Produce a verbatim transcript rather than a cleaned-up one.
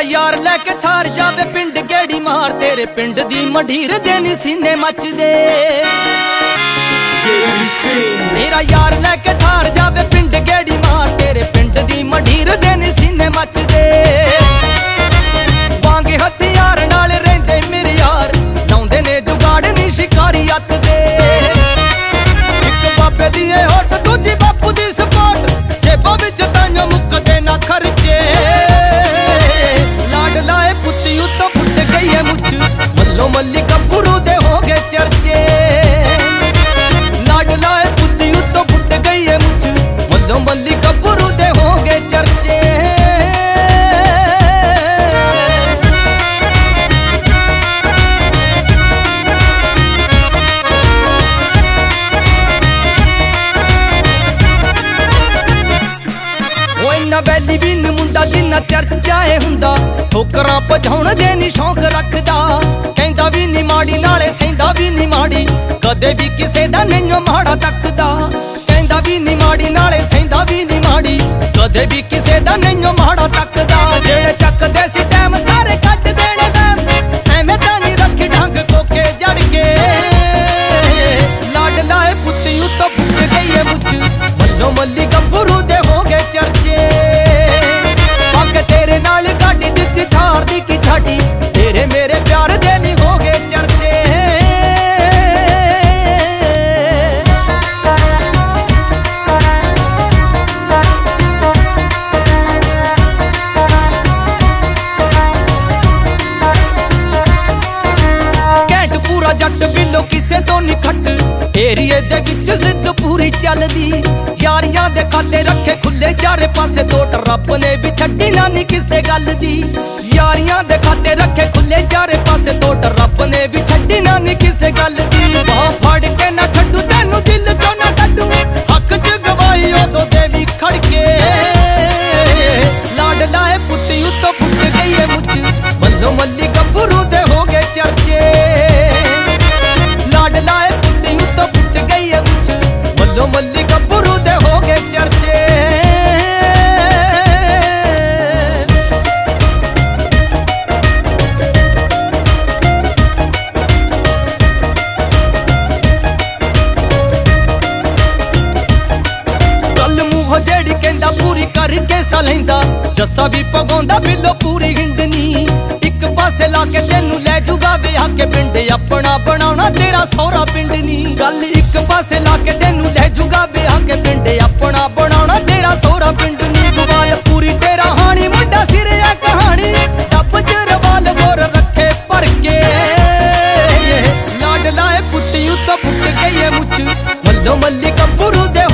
यार लैके थार जावे पिंड गेड़ी मार तेरे पिंड दी मढ़ीर दे नी सीने मचदे। मेरा यार लैके थार जावे पिंड गेड़ी मार तेरे पिंड दी मढ़ीर दे नी सीने मचदे। वांगे हथियार नाल रहिंदे मेरे यार लाउंदे ने जुगाड़ नी शिकारी अत दे। इक बाबे दी होट दूजी बापू दी सपोर्ट जेबां विच ताइयों मुकदे ना खर्चे। लाड लाए पुत्ती उत्तों फुट गई है मुझ मल्लो मल्ली गब्बरू दे हो गए चर्चे। लाड लाए पुत्ती उत्तों फुट गई है मुझ मल्लो मल्ली गब्बरू दे हो गए चर्चे। बैली भी नी मुंडा जिन्ना चर्चा है हुंदा ठोकरां भजाउण दे नी शौक रखदा। कहंदा भी नी माड़ी नाले सहिंदा भी नी माड़ी कदे भी किसे दा नहीं माड़ा तकदा। कहंदा भी नी माड़ी नाले सहिंदा भी नी माड़ी कदे भी किसे दा नहीं माड़ा तकदा। जेड़े चकदे सी टैम सारे कट देने वैम एवें तां नी रखी ढंग कोके जड़ के। लाड लाए पुत्ती उत्तों फुट गई है मुझ मल्लो मल्ली गब्बरू दे हो गए चर्चे। तेरे नाल गाड़ी दित्ती थार दी की छाटी तेरे मेरे प्यार दे नी हो गए चर्चे। कैंट पूरा जट बिलो किसे तो नी खट एरिए दे विच जिद पूरी चलदी। यारियां दे खाते रखे खुले चारे पासे तोट रब ने भी छड्डी ना नी किसे गल दी। यारियां दे खाते रखे खुले चारे पासे तोट रब ने भी छड्डी ना नी किसे गल दी। बाह फड़ के ना छड्डू तैनू दिल तो ना कड्डू हक च गवाई ओदों दे भी खड़के। लाड लाए पुत्ती उत्तों फुट गई है मुझ मल्लो मल्ली गब्बरू दे हो गए चर्चे। लाड लाए पुत्ती उत्तों फुट गई है मुझ मल्लो मल्ली गब्बरू दे हो गए चर्चे। जेड़ी कहंदा पूरी करके सलैंदा जस्सा भी पगाउंदा बिलो पूरी हिंदनी। एक पासे लाके तेनू लै जूगा विआह के पिंड अपना बनाउणा तेरा सौरा पिंड नी। गल एक पासे लाके तेनू लै जूगा विआह के पिंड अपना बनाउणा तेरा सौरा पिंड नी। गवाल पूरी तेरा हानी मुंडा सिर है कहानी डब च रवाल बोर रखे भर के। लाड लाए पुत्ती उत्तों फुट गई है मुझ मल्लो मल्ली गब्बरू दे